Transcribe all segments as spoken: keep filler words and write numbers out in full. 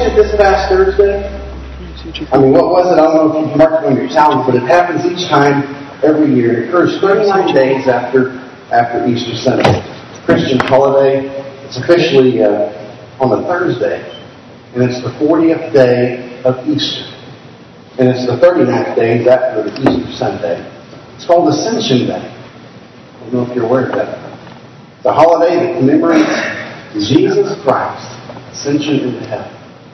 it this past Thursday? I mean, what was it? I don't know if you've marked it on your calendar, but it happens each time, every year. It occurs thirty-nine days after after Easter Sunday. Christian holiday. It's officially uh, on a Thursday, and it's the fortieth day of Easter. And it's the thirty-ninth day after the Easter Sunday. It's called Ascension Day. I don't know if you're aware of that. It's a holiday that commemorates Jesus Christ, ascension into heaven.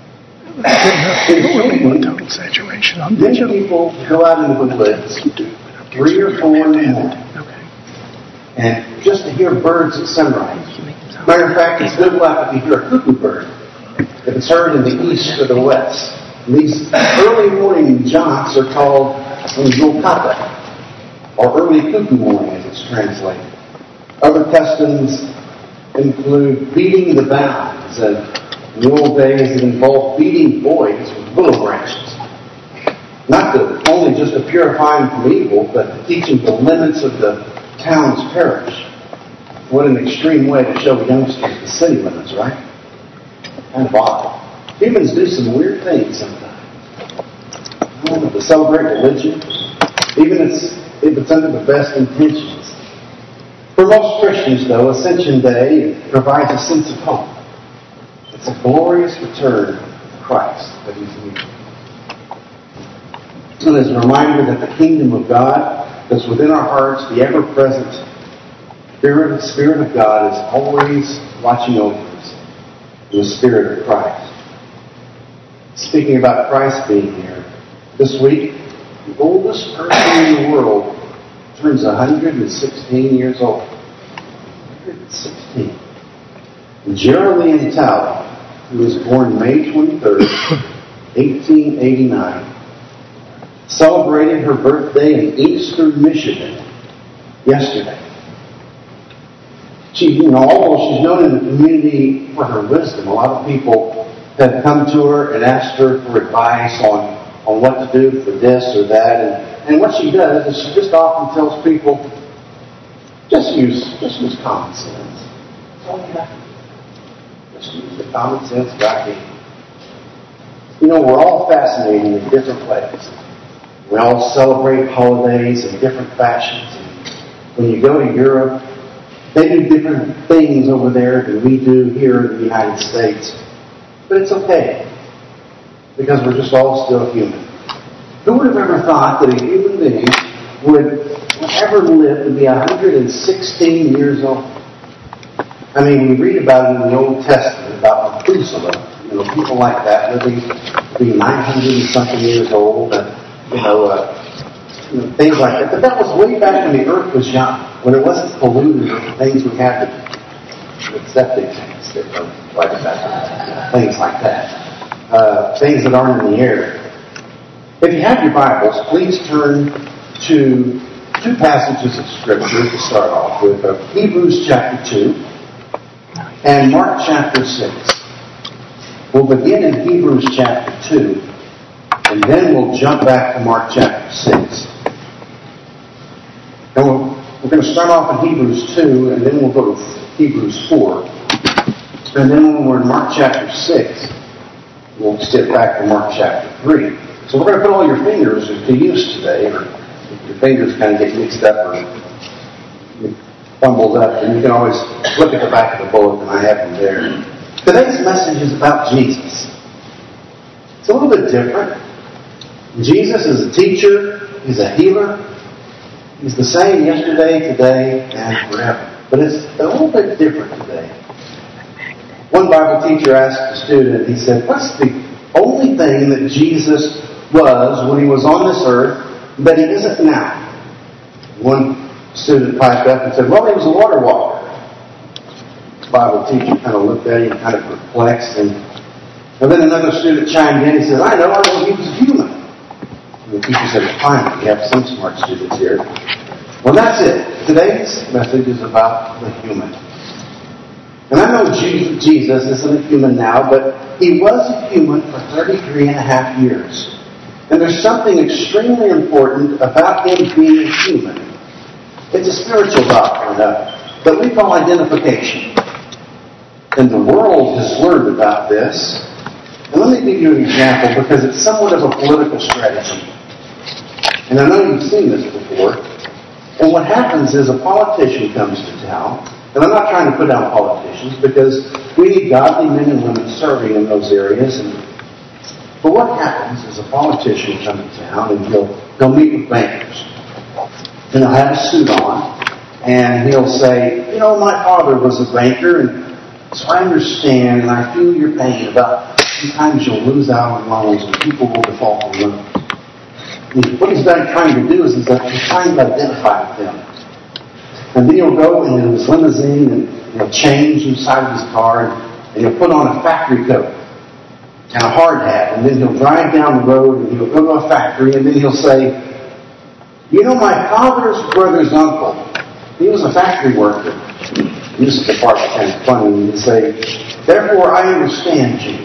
In total saturation. Many people go out into the woods, three or four in the morning, and just to hear birds at sunrise. Matter of fact, it's good luck if you hear a cuckoo bird, if it's heard in the east or the west. And these early morning jaunts are called Yulkata, or early cuckoo morning as it's translated. Other customs include beating the bounds, and in the old days it involved beating boys with willow branches. Not to only just to purify them from evil, but to teach them the limits of the town's parish. What an extreme way to show the youngsters the city limits, right? Kind of odd. Humans do some weird things sometimes. Oh, to celebrate religion, even if it's, if it's under the best intentions. For most Christians, though, Ascension Day provides a sense of hope. It's a glorious return of Christ that He's near. And it's a reminder that the kingdom of God that's within our hearts, the ever-present Spirit, the Spirit of God is always watching over us in the Spirit of Christ. Speaking about Christ being here, this week, the oldest person in the world turns one hundred sixteen years old. one hundred sixteen. Geraldine Talley, who was born May twenty-third, eighteen eighty-nine, celebrated her birthday in Eastern Michigan yesterday. She, you know, although she's known in the community for her wisdom, a lot of people have come to her and asked her for advice on, on what to do for this or that. And, and what she does is she just often tells people, just use just use common sense. That's all you have to do. Just use the common sense God gave you. You know, we're all fascinated in different ways. We all celebrate holidays in different fashions. And when you go to Europe, they do different things over there than we do here in the United States. But it's okay, because we're just all still human. Who would have ever thought that a human being would ever live to be one hundred sixteen years old? I mean, we read about it in the Old Testament, about Methuselah, you know, people like that living to be nine hundred and something years old, and, you know, uh, you know, things like that. But that was way back when the earth was young, when it wasn't polluted with the things we have to septic tanks that are like that, things like that, uh, things that aren't in the air. If you have your Bibles, please turn to two passages of Scripture to start off with, uh, Hebrews chapter two and Mark chapter six. We'll begin in Hebrews chapter two, and then we'll jump back to Mark chapter six. And we'll, we're going to start off in Hebrews two, and then we'll go to Hebrews four. And then when we're in Mark chapter six, we'll skip back to Mark chapter three. So we're going to put all your fingers to use today, or if your fingers kind of get mixed up or fumbled up, and you can always look at the back of the bulletin. I have them there. Today's message is about Jesus. It's a little bit different. Jesus is a teacher. He's a healer. He's the same yesterday, today, and forever. But it's a little bit different today. One Bible teacher asked a student, he said, what's the only thing that Jesus was when he was on this earth that he isn't now? One student piped up and said, well, he was a water walker. The Bible teacher kind of looked at him, kind of perplexed. And, and then another student chimed in and said, I know, I know, he was human. And the teacher said, fine, we have some smart students here. Well, that's it. Today's message is about the human. And I know Jesus isn't a human now, but he was a human for thirty-three and a half years. And there's something extremely important about him being human. It's a spiritual doctrine that we call identification. And the world has learned about this. And let me give you an example because it's somewhat of a political strategy. And I know you've seen this before. And what happens is a politician comes to town, and I'm not trying to put down politicians because we need godly men and women serving in those areas. And, but what happens is a politician comes to town and he'll, he'll meet with bankers. And he'll have a suit on, and he'll say, you know, my father was a banker, and so I understand and I feel your pain about sometimes you'll lose out on loans and people will default on loans. And what he's done trying to do is he's trying to identify with them. And then he'll go in his limousine and he'll change inside of his car and he'll put on a factory coat and a hard hat. And then he'll drive down the road and he'll go to a factory and then he'll say, you know, my father's brother's uncle, he was a factory worker. This is the part that's kind of funny. He'd say, therefore I understand you.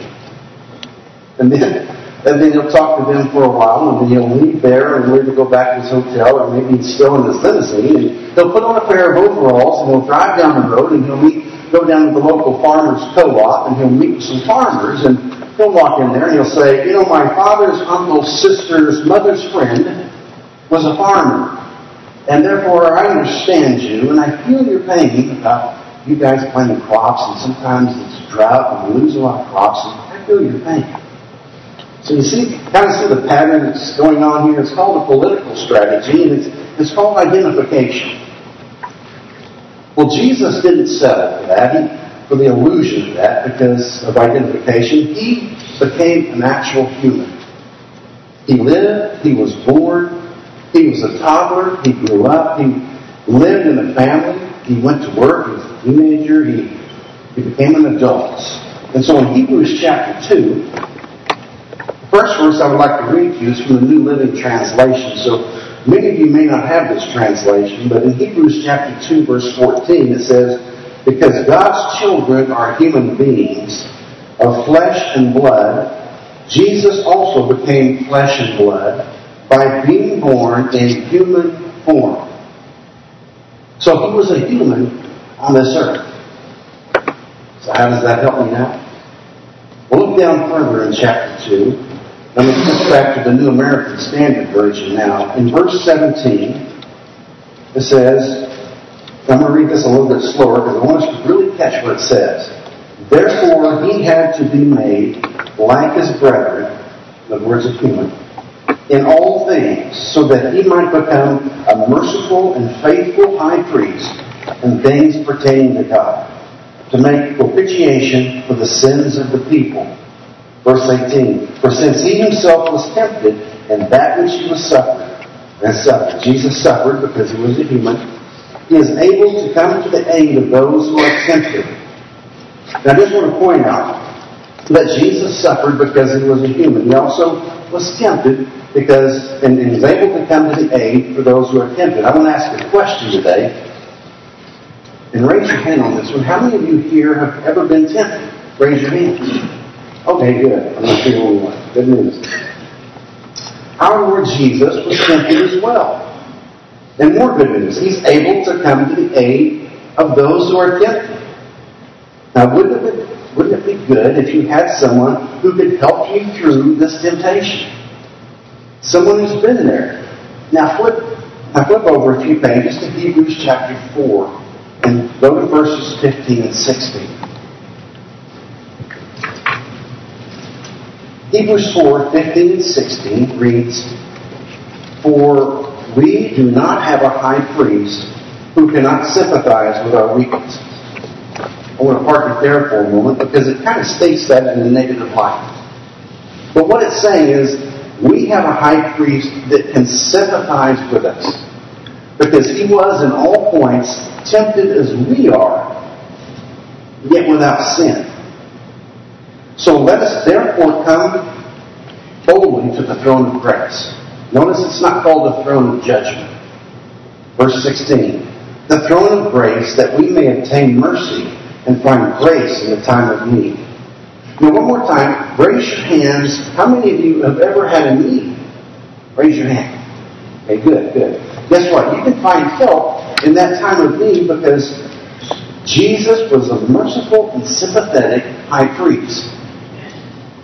And then, and then he'll talk to them for a while, and then he'll leave there and leave to go back to his hotel, or maybe he's still in his limousine, and he'll put on a pair of overalls, and he'll drive down the road, and he'll meet, go down to the local farmers co-op, and he'll meet with some farmers, and he'll walk in there, and he'll say, you know, my father's uncle's sister's mother's friend was a farmer. And therefore, I understand you, and I feel your pain about you guys planting crops, and sometimes it's drought, and we lose a lot of crops, and I feel your pain. So you see, kind of see the pattern that's going on here. It's called a political strategy, and it's, it's called identification. Well, Jesus didn't settle for that, he, for the illusion of that, because of identification. He became an actual human. He lived, he was born, he was a toddler, he grew up, he lived in a family, he went to work, he was a teenager, he, he became an adult. And so in Hebrews chapter two, the first verse I would like to read to you is from the New Living Translation. So many of you may not have this translation, but in Hebrews chapter two, verse fourteen, it says, because God's children are human beings of flesh and blood, Jesus also became flesh and blood by being born in human form. So he was a human on this earth. So how does that help me now? We'll look down further in chapter two. Let me flip back to the New American Standard Version now. In verse seventeen, it says, I'm going to read this a little bit slower because I want us to really catch what it says. Therefore he had to be made like his brethren, in other words, a human, in all things, so that he might become a merciful and faithful high priest in things pertaining to God, to make propitiation for the sins of the people. Verse eighteen, for since he himself was tempted in that which he was suffered, and suffered, Jesus suffered because he was a human, he is able to come to the aid of those who are tempted. Now I just want to point out that Jesus suffered because he was a human. He also was tempted because, and, and he's able to come to the aid for those who are tempted. I want to ask a question today, and raise your hand on this one. How many of you here have ever been tempted? Raise your hand. Okay, good. I'm not the only one. Good news. Our Lord Jesus was tempted as well. And more good news, he's able to come to the aid of those who are tempted. Now, wouldn't it be, wouldn't it be good if you had someone who could help you through this temptation? Someone who's been there. Now flip, now flip over a few pages to Hebrews chapter four and go to verses fifteen and sixteen. Hebrews four, fifteen and sixteen reads, for we do not have a high priest who cannot sympathize with our weaknesses. I want to park it there for a moment because it kind of states that in a negative light. But what it's saying is, we have a high priest that can sympathize with us because he was in all points tempted as we are, yet without sin. So let us therefore come boldly to the throne of grace. Notice it's not called the throne of judgment. Verse sixteen, the throne of grace that we may obtain mercy and find grace in the time of need. Now, one more time, raise your hands. How many of you have ever had a need? Raise your hand. Okay, good, good. Guess what? You can find help in that time of need because Jesus was a merciful and sympathetic high priest.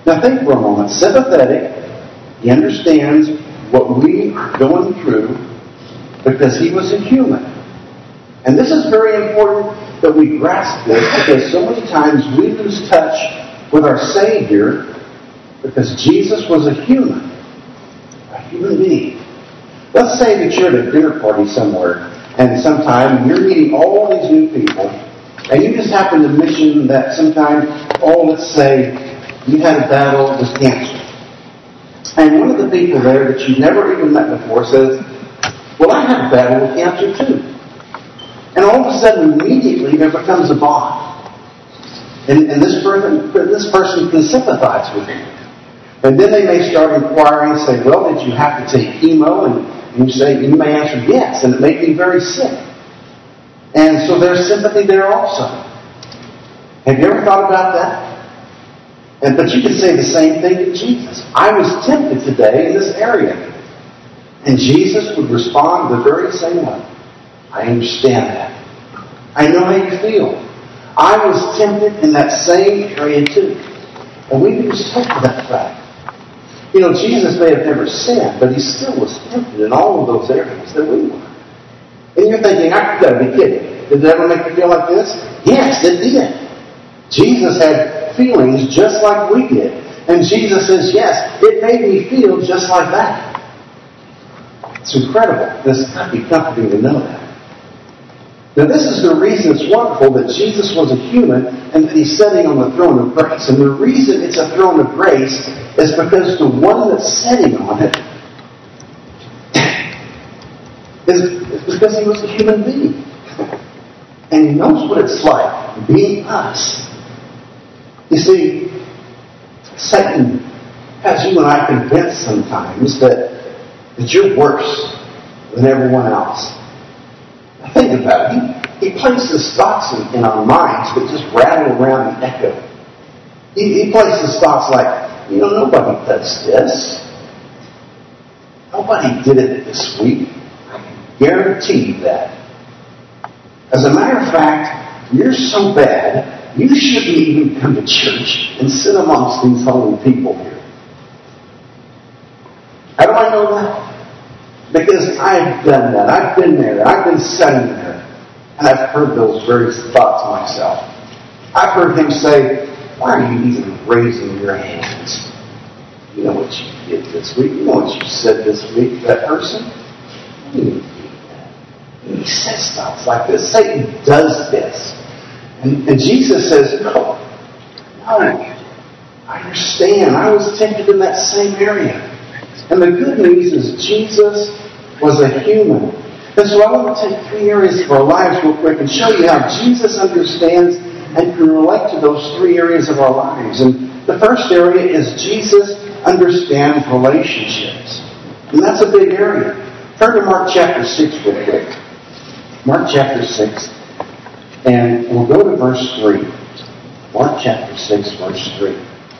Now think for a moment. Sympathetic. He understands what we are going through because he was a human. And this is very important that we grasp this because so many times we lose touch with our Savior because Jesus was a human. A human being. Let's say that you're at a dinner party somewhere and sometime you're meeting all these new people and you just happen to mention that sometime, oh, let's say you had a battle with cancer. And one of the people there that you've never even met before says, well, I had a battle with cancer too. And all of a sudden, immediately, there becomes a bond. And, and this person this person can sympathize with him. And then they may start inquiring and say, well, did you have to take chemo? And, and you say, you may answer yes, and it made me very sick. And so there's sympathy there also. Have you ever thought about that? And, but you can say the same thing to Jesus. I was tempted today in this area. And Jesus would respond the very same way. I understand that. I know how you feel. I was tempted in that same area too. And we lose touch with that fact. You know, Jesus may have never sinned, but he still was tempted in all of those areas that we were. And you're thinking, I've got to be kidding. Did it ever make you feel like this? Yes, it did. Jesus had feelings just like we did. And Jesus says, yes, it made me feel just like that. It's incredible. This got to be comforting to know that. Now this is the reason it's wonderful that Jesus was a human and that he's sitting on the throne of grace. And the reason it's a throne of grace is because the one that's sitting on it is, is because he was a human being. And he knows what it's like being us. You see, Satan has you and I convinced sometimes that, that you're worse than everyone else. Now think about it. He, he places thoughts in, in our minds that just rattle around and echo. He, he places thoughts like, you know, nobody does this. Nobody did it this week. I can guarantee you that. As a matter of fact, you're so bad, you shouldn't even come to church and sit amongst these holy people here. How do I know that? Because I've done that. I've been there. I've been sitting there. And I've heard those very thoughts myself. I've heard him say, why are you even raising your hands? You know what you did this week. You know what you said this week to that person. You didn't do that. He says stuff like this. Satan does this. And, and Jesus says, no, no, I understand. I was tempted in that same area. And the good news is Jesus was a human. And so I want to take three areas of our lives real quick and show you how Jesus understands and can relate to those three areas of our lives. And the first area is Jesus understands relationships. And that's a big area. Turn to Mark chapter six real quick. Mark chapter six. And we'll go to verse three. Mark chapter six, verse three.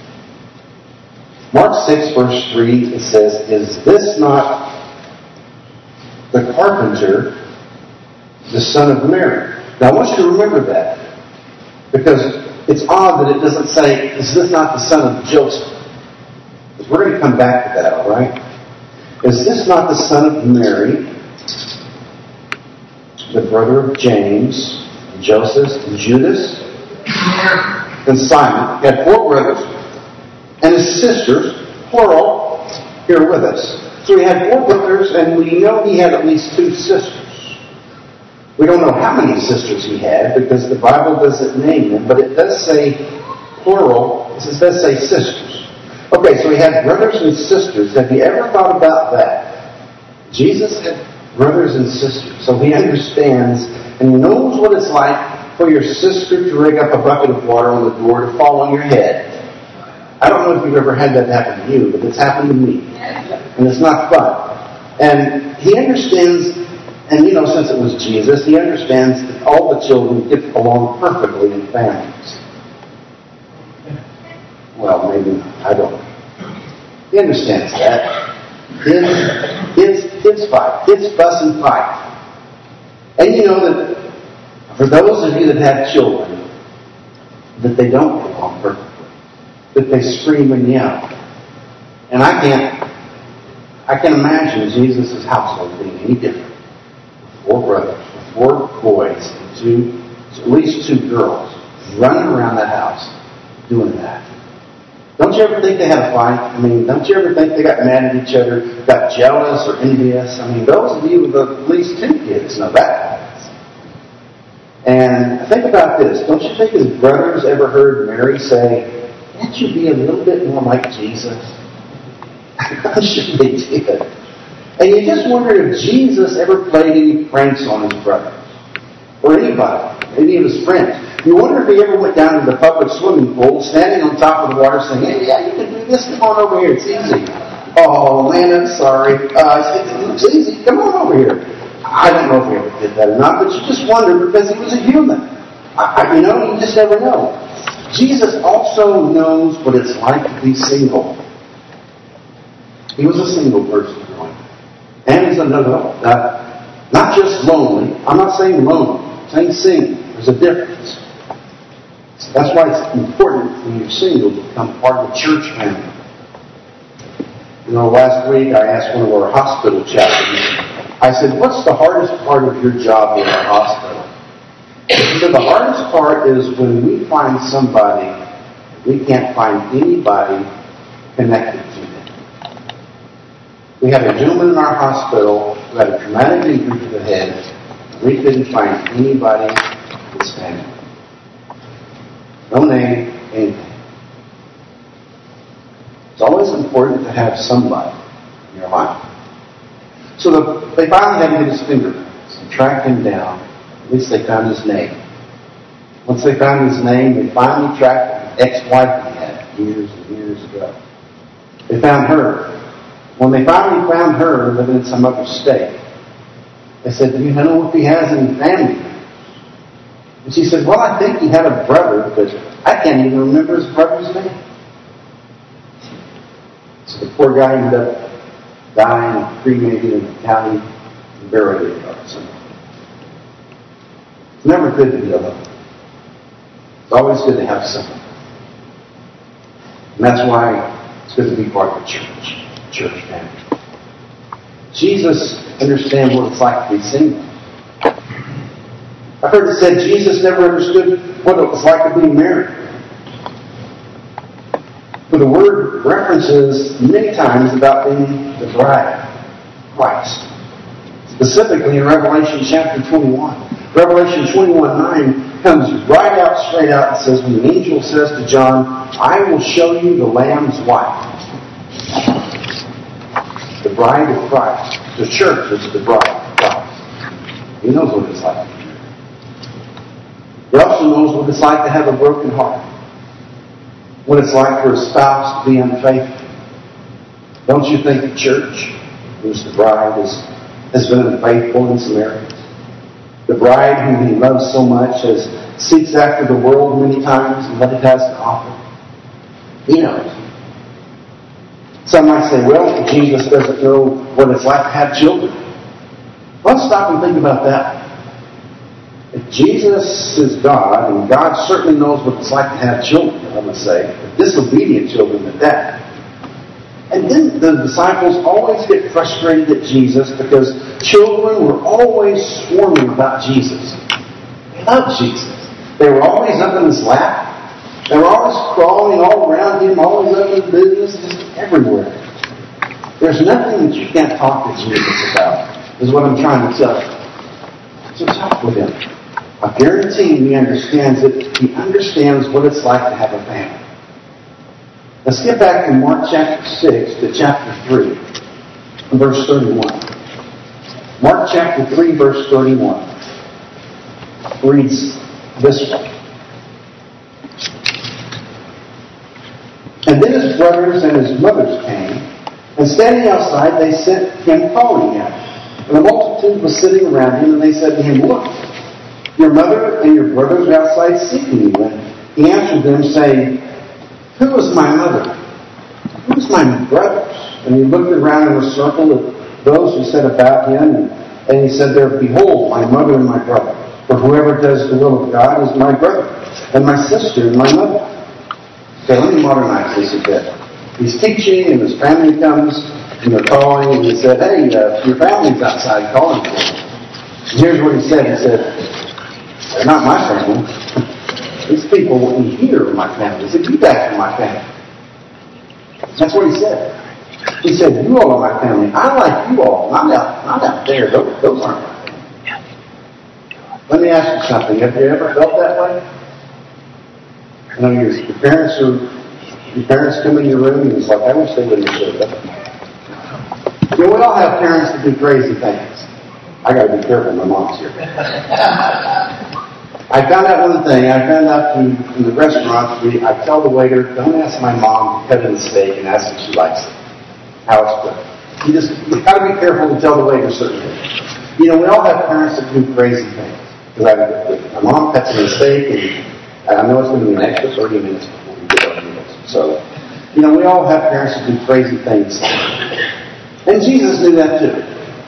Mark six, verse three, it says, is this not the carpenter, the son of Mary? Now I want you to remember that. Because it's odd that it doesn't say, is this not the son of Joseph? Because we're going to come back to that, all right? Is this not the son of Mary, the brother of James, and Joseph, and Judas, and Simon? He had four brothers, and his sisters, plural, here with us. So he had four brothers, and we know he had at least two sisters. We don't know how many sisters he had, because the Bible doesn't name them, but it does say plural. It does say sisters. Okay, so he had brothers and sisters. Have you ever thought about that? Jesus had brothers and sisters, so he understands and knows what it's like for your sister to rig up a bucket of water on the door to fall on your head. I don't know if you've ever had that happen to you, but it's happened to me. And it's not fun. And he understands, and you know, since it was Jesus, he understands that all the children get along perfectly in families. Well, maybe not. I don't know. He understands that. Kids, kids, kids fight. Kids fuss and fight. And you know that for those of you that have children, that they don't get along perfectly. that they scream and yell. And I can't, I can imagine Jesus' household being any different. Four brothers, four boys, and two, at least two girls, running around that house doing that. Don't you ever think they had a fight? I mean, don't you ever think they got mad at each other, got jealous or envious? I mean, those of you with at least two kids know that happens. And think about this. Don't you think his brothers ever heard Mary say, can't you be a little bit more like Jesus? I'm sure they did. And you just wonder if Jesus ever played any pranks on his brothers. Or anybody. Maybe of his friends. You wonder if he ever went down to the public swimming pool, standing on top of the water saying, hey, yeah, you can do this. Come on over here. It's easy. Oh, man, I'm sorry. Uh, it looks easy. Come on over here. I don't know if he ever did that or not, but you just wonder because he was a human. I, you know, you just never know. Jesus also knows what it's like to be single. He was a single person growing up. And he's another, uh, not just lonely. I'm not saying lonely. I'm saying single. There's a difference. So that's why it's important when you're single to become part of the church family. You know, last week I asked one of our hospital chaplains, I said, what's the hardest part of your job in our hospital? He said, the hardest part is when we find somebody, we can't find anybody connected to them. We had a gentleman in our hospital who had a traumatic injury to the head. We couldn't find anybody in his family. No name, anything. It's always important to have somebody in your life. So the, they finally had to get his fingerprints and track him down. At least they found his name. Once they found his name, they finally tracked the ex-wife he had years and years ago. They found her. When they finally found her living in some other state, they said, do you know if he has any family members? And she said, well, I think he had a brother, but I can't even remember his brother's name. So the poor guy ended up dying and cremated in the county and buried in the somewhere. It's never good to be alone. It's always good to have someone. And that's why it's good to be part of the church, church family. Jesus understands what it's like to be single. I've heard it said Jesus never understood what it was like to be married. But the word references many times about being the bride of Christ. Specifically in Revelation chapter twenty-one. Revelation twenty-one nine comes right out, straight out and says, when the angel says to John, I will show you the Lamb's wife. The bride of Christ. The church is the bride of Christ. He knows what it's like. He also knows what it's like to have a broken heart. What it's like for a spouse to be unfaithful. Don't you think the church, who's the bride, is, has been unfaithful in some areas? The bride whom he loves so much has seeks after the world many times and what it has to offer. He knows. Some might say, well, Jesus doesn't know what it's like to have children. Let's stop and think about that. If Jesus is God, and God certainly knows what it's like to have children, I'm going to say, disobedient children at that. And then the disciples always get frustrated at Jesus because children were always swarming about Jesus. They loved Jesus. They were always up in his lap. They were always crawling all around him, always up in business, just everywhere. There's nothing that you can't talk to Jesus about, is what I'm trying to tell you. So talk with him. I guarantee he understands it. He understands what it's like to have a family. Let's get back to Mark chapter six to chapter three, verse thirty-one. Mark chapter three, verse thirty-one reads this way. And then his brothers and his mothers came, and standing outside they sent him calling him. And the multitude was sitting around him, and they said to him, look, your mother and your brothers are outside seeking you. And he answered them, saying, who is my mother? Who is my brothers? And he looked around in a circle of those who sat about him, and, and he said there, behold, my mother and my brother. For whoever does the will of God is my brother, and my sister and my mother. Okay, let me modernize this a bit. He's teaching, and his family comes, and they're calling, and he said, hey, uh, your family's outside calling for you. And here's what he said. He said, they're not my family. These people in here are my family. He said, you guys are my family. That's what he said. He said, you all are my family. I like you all. Not out, not out there. Those, those aren't my family. Let me ask you something. Have you ever felt that way? You know, your, your parents are, your parents come in your room and it's like, I wish they wouldn't have showed up. You know, we all have parents that do crazy things. I got to be careful. My mom's here. I found out one thing. I found out in, in the restaurant, we, I tell the waiter, don't ask my mom to cut in the steak and ask if she likes it. How it's cooked. You just, you got to be careful to tell the waiter certain things. You know, we all have parents that do crazy things. Because my mom cuts in the steak, and I know it's going to be an extra thirty minutes before we get our meals. So, you know, we all have parents that do crazy things. And Jesus knew that too.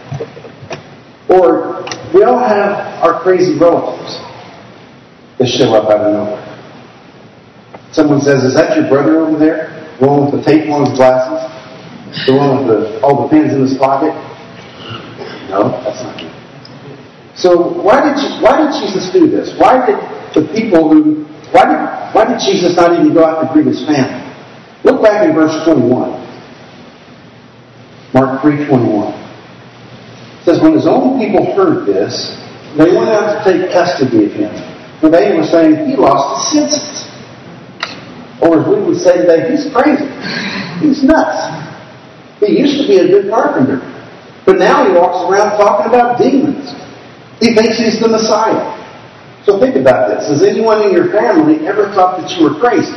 Or we all have our crazy relatives that show up out of nowhere. Someone says, is that your brother over there? The one with the tape on his glasses? The one with the, all the pins in his pocket? No, that's not me. So why did you, why did Jesus do this? Why did the people who why did why did Jesus not even go out and greet his family? Look back in verse twenty-one. Mark three twenty-one. It says, when his own people heard this, they went out to take custody of him. For they were saying, he lost his senses. Or as we would say today, he's crazy. He's nuts. He used to be a good carpenter. But now he walks around talking about demons. He thinks he's the Messiah. So think about this. Has anyone in your family ever thought that you were crazy?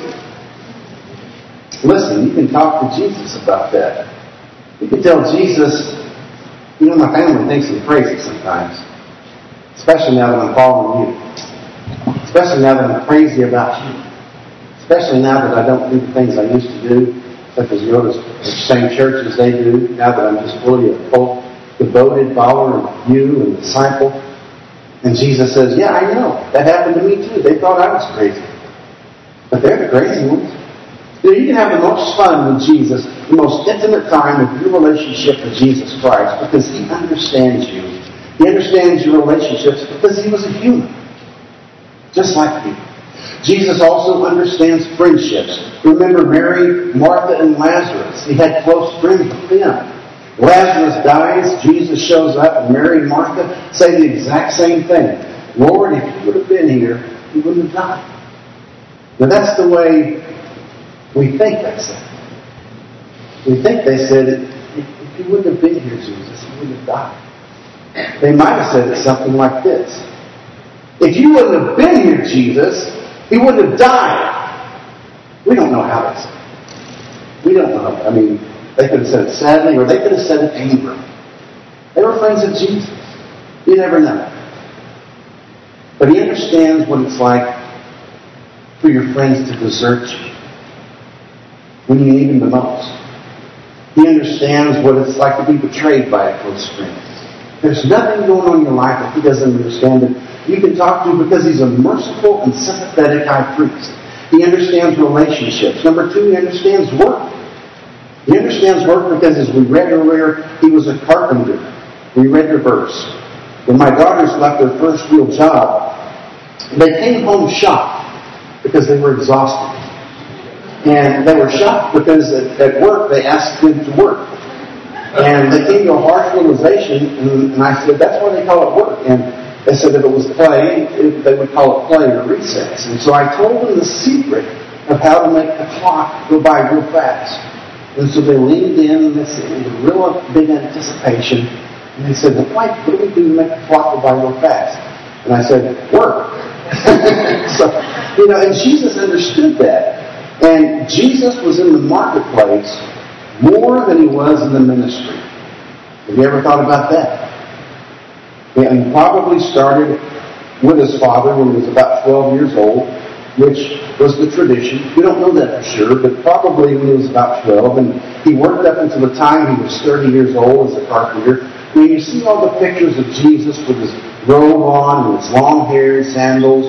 Listen, you can talk to Jesus about that. You can tell Jesus, you know, my family thinks I'm crazy sometimes. Especially now that I'm following you. Especially now that I'm crazy about you. Especially now that I don't do the things I used to do, such as go to the same church as they do. Now that I'm just fully a full, devoted follower of you and disciple. And Jesus says, yeah, I know. That happened to me too. They thought I was crazy. But they're the crazy ones. You know, you can have the most fun with Jesus, the most intimate time of your relationship with Jesus Christ because He understands you. He understands your relationships because He was a human. Just like you. Jesus also understands friendships. Remember Mary, Martha, and Lazarus. He had close friends with them. Lazarus dies, Jesus shows up, and Mary and Martha say the exact same thing. Lord, if you would have been here, he wouldn't have died. Now that's the way we think they said. We think they said, if you wouldn't have been here, Jesus, he wouldn't have died. They might have said it something like this. If you wouldn't have been here, Jesus, he wouldn't have died. We don't know how they said it. We don't know. I mean, they could have said it sadly, or they could have said it angrily. They were friends of Jesus. You never know. But he understands what it's like for your friends to desert you when you need them the most. He understands what it's like to be betrayed by a close friend. There's nothing going on in your life that he doesn't understand that you can talk to because he's a merciful and sympathetic high priest. He understands relationships. Number two, he understands work. He understands work because, as we read earlier, he was a carpenter. We read the verse. When my daughters left their first real job, they came home shocked because they were exhausted. And they were shocked because at, at work they asked them to work. And they came to a harsh realization, and, and I said, that's why they call it work. And they said if it was play, it, they would call it play or recess. And so I told them the secret of how to make the clock go by real fast. And so they leaned in and they said, with a real big anticipation, and they said, well, Mike, what do we do to make the clock go by real fast? And I said, work. So, you know, and Jesus understood that. And Jesus was in the marketplace more than he was in the ministry. Have you ever thought about that? Yeah, and he probably started with his father when he was about twelve years old, which was the tradition. We don't know that for sure, but probably when he was about twelve. And he worked up until the time he was thirty years old as a carpenter. When you see all the pictures of Jesus with his robe on and his long hair and sandals,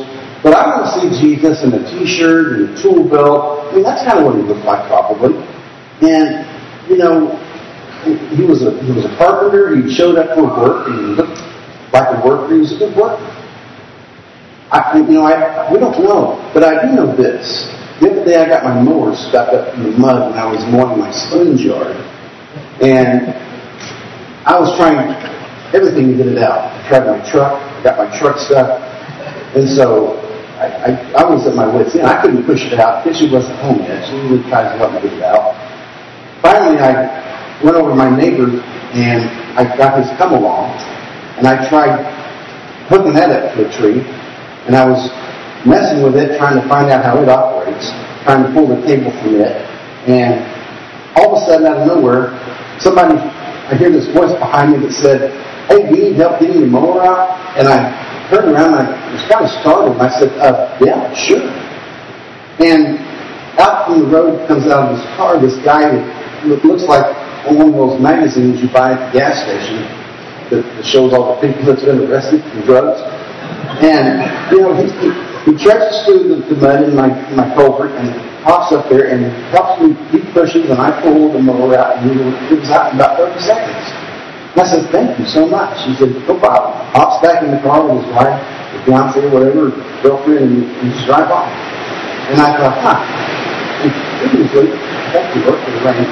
But I want to see Jesus in a t-shirt and a tool belt. I mean, that's kind of what he looked like probably. And, you know, he was a he was a carpenter. He showed up for work and he looked like a worker. He was a good worker. I, you know, I we don't know, but I do know this. The other day I got my mower stuck up in the mud when I was mowing my son's yard. And I was trying everything to get it out. I tried my truck, got my truck stuck. And so I, I, I was at my wit's end. I couldn't push it out because she wasn't home yet. She really tried to help me get it out. Finally, I went over to my neighbor and I got his come along. And I tried hooking that up to a tree. And I was messing with it, trying to find out how it operates, trying to pull the cable from it. And all of a sudden, out of nowhere, somebody, I hear this voice behind me that said, "Hey, do you need help getting your mower out?" And I turned around and I was kind of startled. And I said, uh, yeah, sure. And out from the road comes out of his car this guy that looks like one of those magazines you buy at the gas station that shows all the people that's been arrested for drugs. And, you know, he, he, he trudges through the, the mud in my, in my culvert and hops up there and helps me. He pushes and I pull the mower out and it was out in about thirty seconds. And I said, "Thank you so much." He said, "No problem." Hops back in the car with his wife, his fiance, whatever, girlfriend, and, and just drive off. And I thought, huh. And previously, thank you, Lord, for the rain.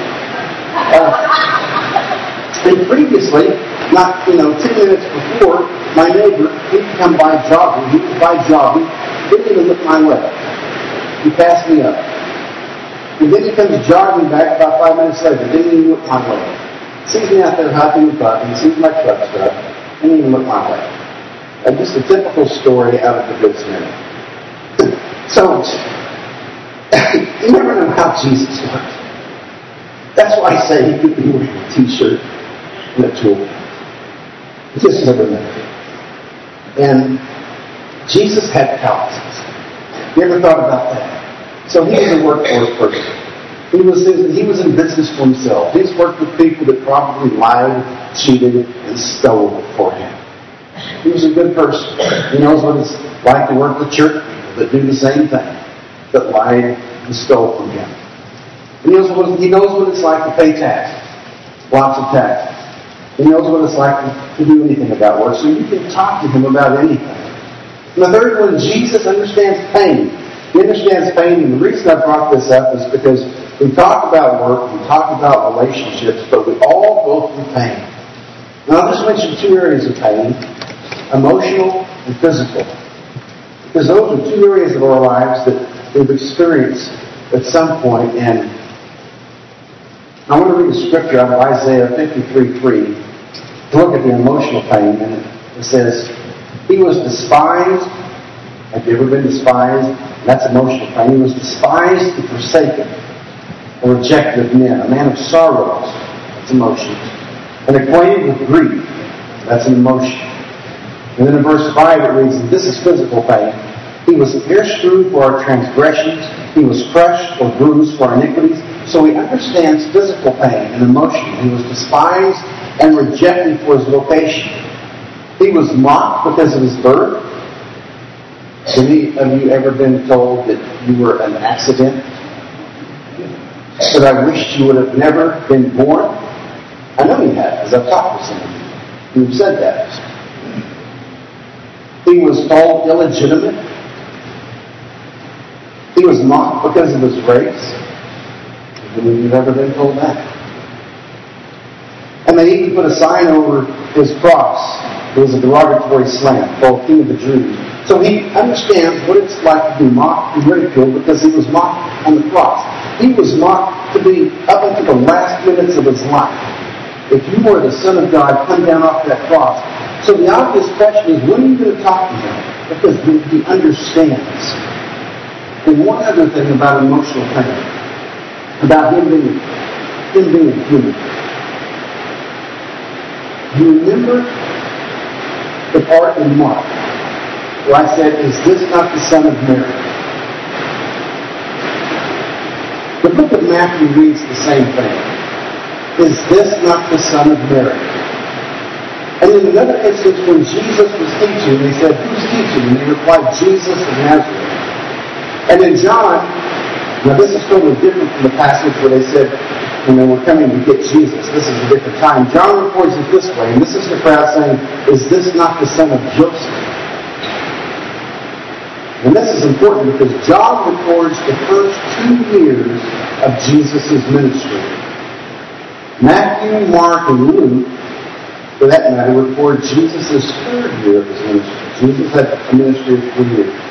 Uh, and previously, not, you know, ten minutes before, my neighbor, he'd come by jogging. He was by jogging, didn't even look my way. He passed me up. And then he comes jogging back about five minutes later, didn't even look my way. Sees me out there huffing and puffing, sees my truck stuff, didn't even look my way. Uh, just a typical story out of the Good Samaritan. So, you never know how Jesus works. That's why I say he could be wearing a t-shirt and a tool. You just never know. And Jesus had calluses. You ever thought about that? So he was a workforce person. He was he was in business for himself. He's worked with people that probably lied, cheated, and stole for him. He was a good person. He knows what it's like to work with church people that do the same thing, that lied and stole from him. He knows what, he knows what it's like to pay taxes, lots of taxes. He knows what it's like to do anything about work, so you can talk to him about anything. And the third one, Jesus understands pain. He understands pain, and the reason I brought this up is because we talk about work, we talk about relationships, but we all go through pain. Now, I'll just mention two areas of pain, emotional and physical. Because those are two areas of our lives that we've experienced at some point, and I want to read a scripture out of Isaiah fifty-three three to look at the emotional pain, and it says, "He was despised." Have you ever been despised? That's emotional pain. He was despised and forsaken, and rejected of men, a man of sorrows. That's emotions. And acquainted with grief. That's an emotion. And then in verse five it reads, and this is physical pain. He was pierced through for our transgressions. He was crushed or bruised for our iniquities. So he understands physical pain and emotion. He was despised and rejected for his vocation. He was mocked because of his birth. Have any of you ever been told that you were an accident? That I wished you would have never been born? I know you have, because I've talked with some of you who've said that. He was called illegitimate. He was mocked because of his race. Have any of you ever been told that? And they even put a sign over his cross. It was a derogatory slam called King of the Jews. So he understands what it's like to be mocked and ridiculed because he was mocked on the cross. He was mocked to be up until the last minutes of his life. If you were the Son of God, come down off that cross. So the obvious question is, when are you going to talk to him? Because he understands. And one other thing about emotional pain, about him being, him being human. You remember the part in Mark where I said, is this not the Son of Mary? The book of Matthew reads the same thing. Is this not the Son of Mary? And in another instance, when Jesus was teaching, they said, who's teaching? And they replied, Jesus of Nazareth. And in John, now this is totally different from the passage where they said, when they were coming to get Jesus, this is a different time. John records it this way, and this is the crowd saying, is this not the son of Joseph? And this is important because John records the first two years of Jesus' ministry. Matthew, Mark, and Luke, for that matter, record Jesus' third year of his ministry. Jesus had a ministry of three years.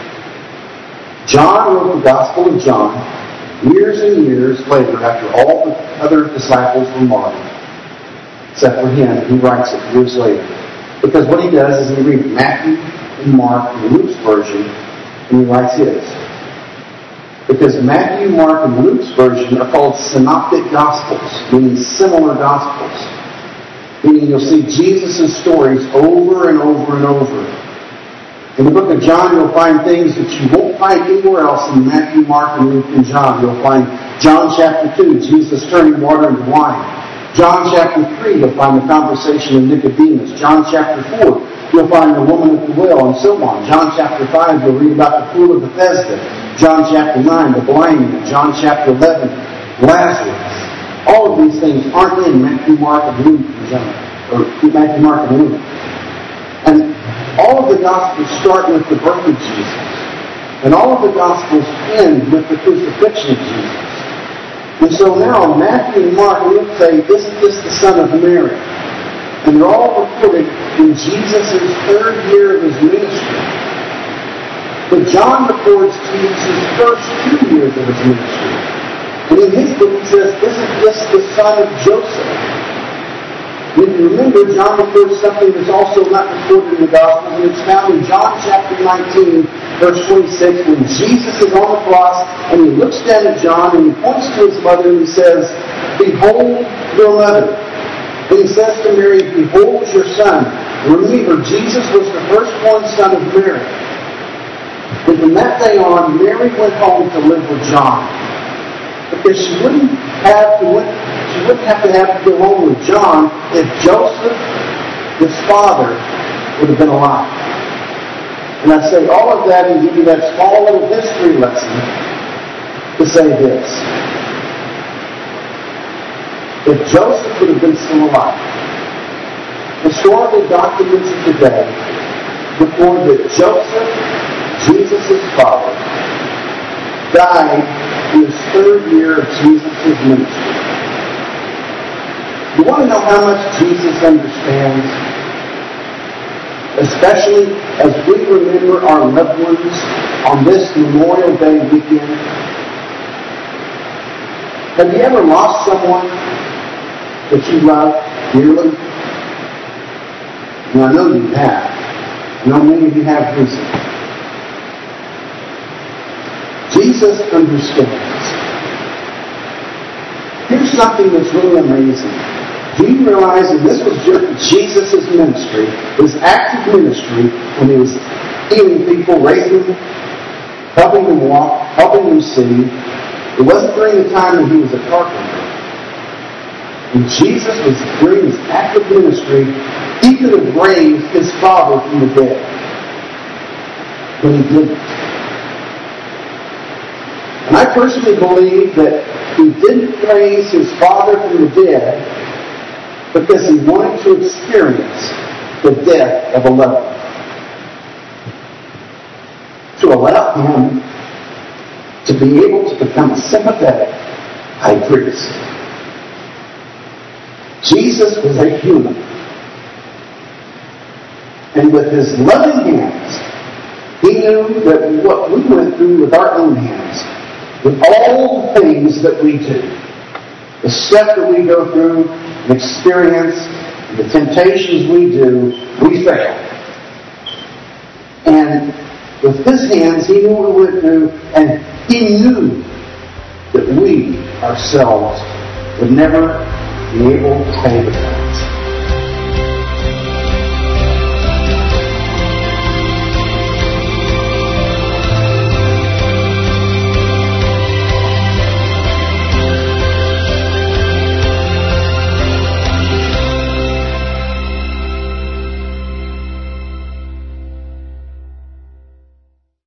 John wrote the Gospel of John years and years later, after all the other disciples were martyred, except for him. He writes it years later. Because what he does is he reads Matthew and Mark and Luke's version, and he writes his. Because Matthew, Mark, and Luke's version are called synoptic gospels, meaning similar gospels. Meaning you'll see Jesus' stories over and over and over. In the book of John, you'll find things that you won't find anywhere else in Matthew, Mark, and Luke, and John. You'll find John chapter two, Jesus turning water into wine. John chapter three, you'll find the conversation of Nicodemus. John chapter four, you'll find the woman at the well, and so on. John chapter five, you'll read about the pool of Bethesda. John chapter nine, the blind man. John chapter eleven, Lazarus. All of these things aren't in Matthew, Mark, and Luke, and John. Or Matthew, Mark, and Luke. And all of the Gospels start with the birth of Jesus. And all of the Gospels end with the crucifixion of Jesus. And so now Matthew and Mark and Luke say, isn't this the son of Mary? And they're all recorded in Jesus' third year of his ministry. But John records Jesus' first two years of his ministry. And in his book he says, isn't this the son of Joseph? When you remember, John records something that's also not recorded in the Gospels, and it's found in John chapter nineteen, verse twenty-six, when Jesus is on the cross, and he looks down at John, and he points to his mother, and he says, behold your mother. And he says to Mary, behold your son. Remember, Jesus was the firstborn son of Mary. And from that day on, Mary went home to live with John. Because she wouldn't have to she wouldn't have to have to go home with John if Joseph, his father, would have been alive. And I say all of that and give you that small little history lesson to say this. If Joseph would have been still alive, historical documents of today record that Joseph, Jesus' father, died in his third year of Jesus' ministry. You want to know how much Jesus understands? Especially as we remember our loved ones on this Memorial Day weekend. Have you ever lost someone that you love dearly? And I know you have. I know many of you have recently. Jesus understands. Here's something that's really amazing. Do you realize that this was Jesus' ministry, his active ministry, when he was healing people, raising them, helping them walk, helping them see? It wasn't during the time that he was a carpenter. When Jesus was during his active ministry, he could have raised his father from the dead. But he didn't. And I personally believe that he didn't raise his father from the dead because he wanted to experience the death of a loved one. To allow him to be able to become a sympathetic high priest. Jesus was a human. And with his loving hands, he knew that what we went through with our own hands, with all the things that we do, the stuff that we go through, the experience, the temptations we do, we fail. And with his hands, he knew what we went through, and he knew that we ourselves would never be able to pay the price.